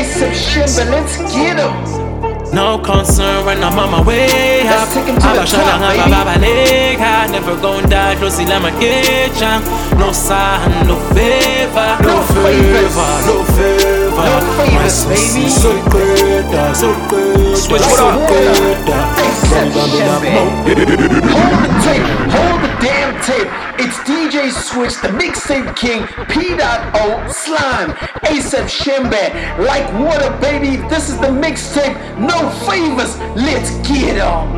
ASAP Shimba, let's get him. No concern when I'm on my way up. Let's take him to the top, baby. Never gon' die, Josie Lama Kitchen. No sign, no favor. No favors. No favor. No favors, baby. So good, so good. Switch what up? ASAP Shimba. Hold the tape, hold the damn tape. It's DJ Switch, the mixtape king, P.O. Slime, ASAP Shimba. Like water, baby. This is the mixtape. No favors. Let's get 'em.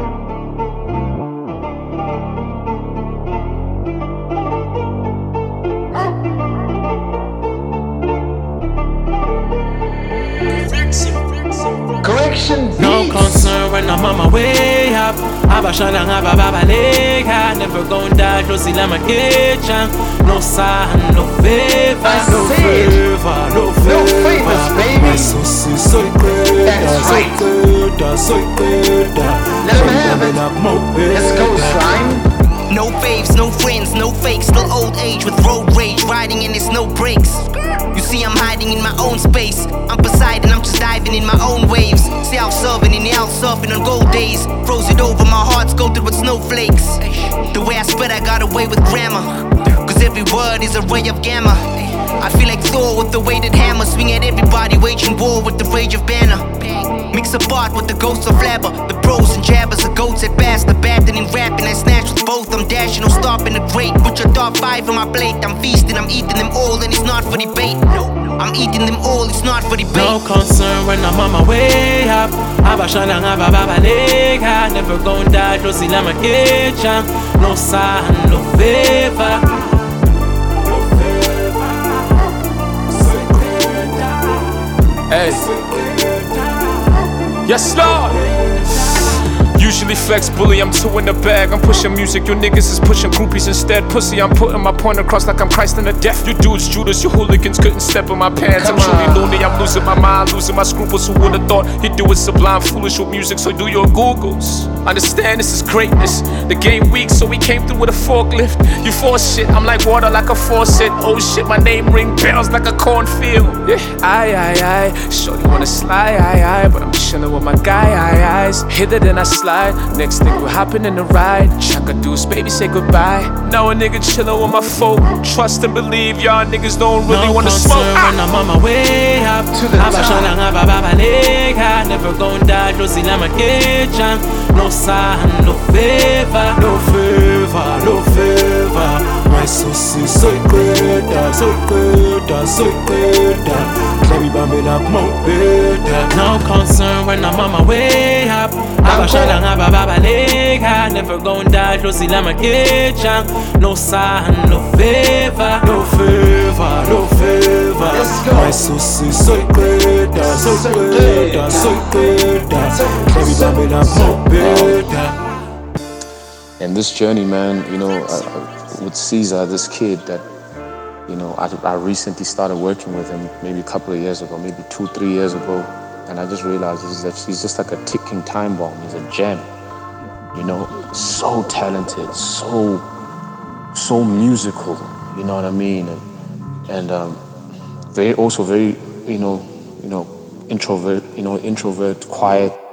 Correction beats. No concern when I'm on my way up. Abashana Babalega, never gon' die, Josie Lama Kitchen. No sign, no favor. No favor, no favors, baby. So good, that's right. So good. Let him have it. Let's go, Slime. No faves, no friends, no fakes. Still old age with road rage, riding and there's no brakes. You see I'm hiding in my own space. I'm Poseidon, I'm just diving in my own waves. Self-serving in the out surfing on gold days. Froze it over, my heart's coated with snowflakes. The way I spit, I got away with grammar. Cause every word is a ray of gamma. I feel like Thor with the weighted hammer. Swing at everybody, waging war with the rage of banner. Mix apart with the ghosts of flabber. The bros and jabbers, the goats at best. The bad and in rapping, I snatch with both. I'm dashing, no stopping the great. Put your top 5 on my plate. I'm feasting, I'm eating them all, and it's not for debate. I'm eating them all, it's not for debate. No concern when I'm on my way up. Abashana Babalega, never gon' die, Josie Lama Kitchen. No sign, no favor. Hey. Yes, Lord. Usually flex bully, I'm two in the bag. I'm pushing music, you niggas is pushing groupies instead. Pussy, I'm putting my point across like I'm Christ in the death. You dudes, Judas, you hooligans couldn't step in my pants. I'm truly loony, I'm losing my mind, losing my scruples. Who would've thought he'd do it sublime, foolish with music? So do your Googles. Understand this is greatness. The game weak, so we came through with a forklift. You force shit, I'm like water, like a faucet. Oh shit, my name ring bells like a cornfield. Yeah, aye. Shorty wanna slide, aye. But I'm chillin' with my guy, aye. Hit it and I slide. Next thing we're hopping in the ride. Chaka deuce, baby, say goodbye. Now a nigga chillin' with my folk. Trust and believe, y'all niggas don't really wanna smoke. When I'm on my way up to the top. Never gon' die, Josie Lama Kitchen. No sign, no favor. No favor. My sauce so good. Baby, bumping up more better. No concern when I'm on my way up. Never gon' die, Josie Lama Kitchen. No sign, no favor. Let's go. My sauce so good. Baby, bumping up more better. And this journey, man, with Caesar, this kid that, I recently started working with him maybe a couple of years ago, maybe 2-3 years ago. And I just realized that he's just like a ticking time bomb. He's a gem, so talented, so musical, you know what I mean? And very, introvert, quiet,